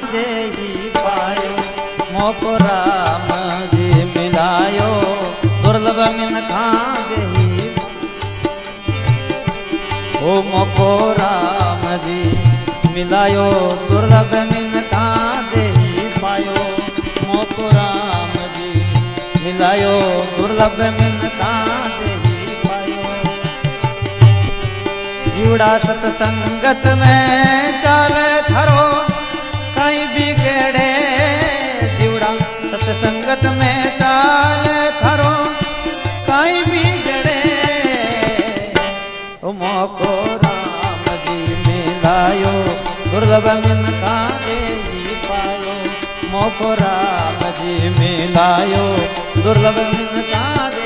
दे पायो। मोको राम जी मिलायो दुर्लभ मिनखा दे। ओ मोको राम जी मिलायो दुर्लभ मिनखा दे पायो। मोको राम जी मिलायो दुर्लभ मिनखा दे पायो। जीवड़ा सतसंगत में चाले थारो कहीं बिगड़े। जीवड़ा सतसंगत में चाले थारो कहीं बिगड़े। मोको राम जी मिलायो दुर्लभ मिनखा दे पायो। मोको राम जी मिलायो दुर्लभ मिनखा दे।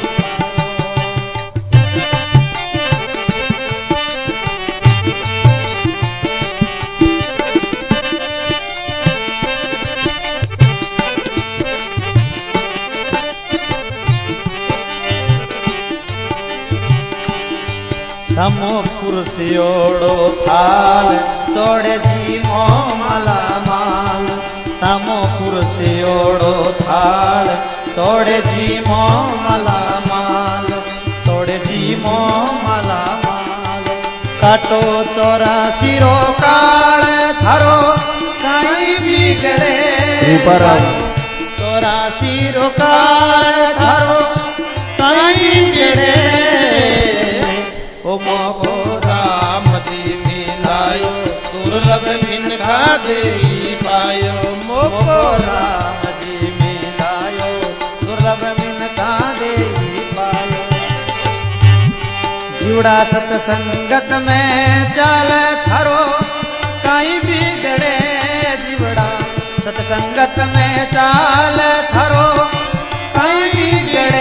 समो कुर्सियोड़ो थाल तोड़े जी मो माला माल। समो कुर्सियोड़ो थाल तोड़े जी मो माला माल। तोड़े जी मो माला माल। काटो 84 रो काल थारो कहीं बिगड़े। 84 रो काल थारो कहीं बिगड़े। ओ मोको राम जी मिलायो दुर्लभ मिनखा दे पायो। मोको राम जी मिलायो दुर्लभ मिनखा दे पायो। जीवड़ा सतसंगत में चाले थारो कहीं बिगड़े। जीवड़ा सतसंगत में चाले थारो कहीं बिगड़े।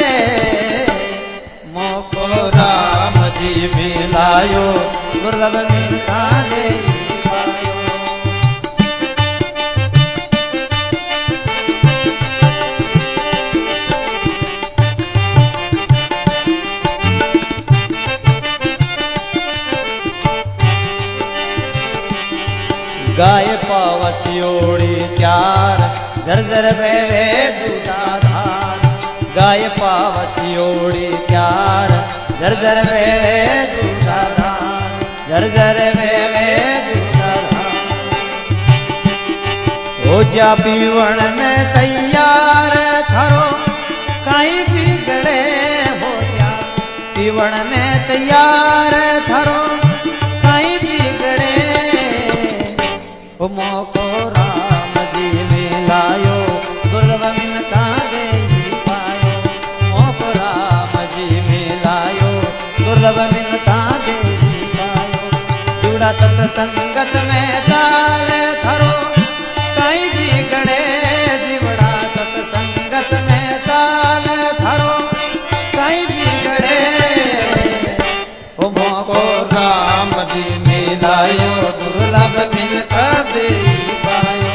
मोको राम जी मिलायो दुर्लभ मिनखा दे पायो। गाय पावसियोड़ी त्यार झरझर बहे दूधा धार। गाय पावसियोड़ी त्यार झरझर बहे दूधा धार। झरझर बहे दूधा धार। हो जा पीवण में तैयार थारो कहीं बिगड़े। हो जा पीवण में तैयार थारो कहीं बिगड़े। मोको राम जी मिलायो दुर्लभ मिनखा दे पायो। मोको राम जी मिलायो दुर्लभ मिनखा दे पायो। जुड़ा सतसंगत में चाले थारो कहीं बिगड़े। जीवड़ा सतसंगत में चाले थारो कहीं बिगड़े। मोको राम जी मिलायो दुर्लभ मिनखा दे पायो।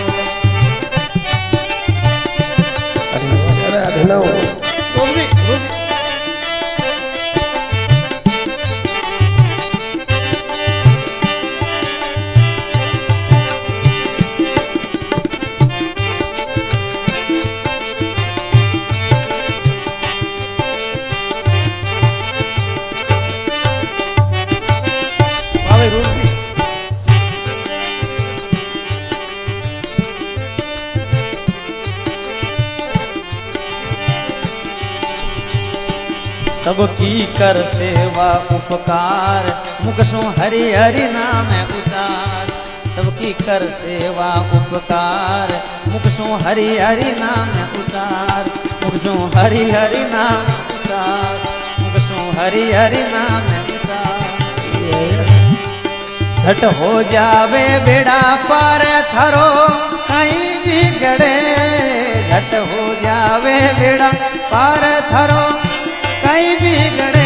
सबकी कर सेवा उपकार मुख सो हरि हरि नाम उतार। सबकी कर सेवा उपकार मुख सो हरि हरि नाम उतार। मुख सो हरि हरि नाम उतार। मुख सो हरि हरि नाम उतार। झट हो जावे बेड़ा पार थारो कहीं बिगड़े। झट हो जावे बेड़ा पार थारो कहीं बिगड़े।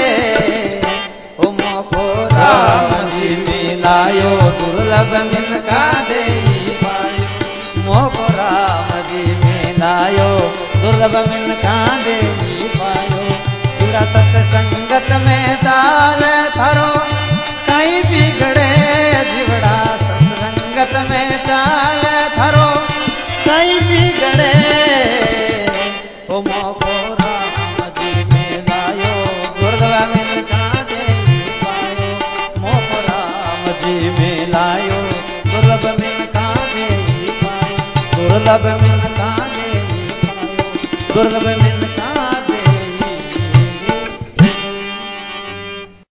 ओ मोको राम जी मिलायो दुर्लभ मिनखा दे पायो। मोको राम जी मिलायो दुर्लभ मिनखा दे पायो। जुड़ा सतसंगत में चाले थारो कहीं बिगड़े। जीवड़ा सतसंगत में चाल थारो कई बिगड़े ओ मोको राम जी मिलायो दुर्लभ मिलता देवी पायो मोको राम जी मिलायो दुर्लभ मिलता देवी पायो दुर्लभ मिलता देवी पायो दुर्लभ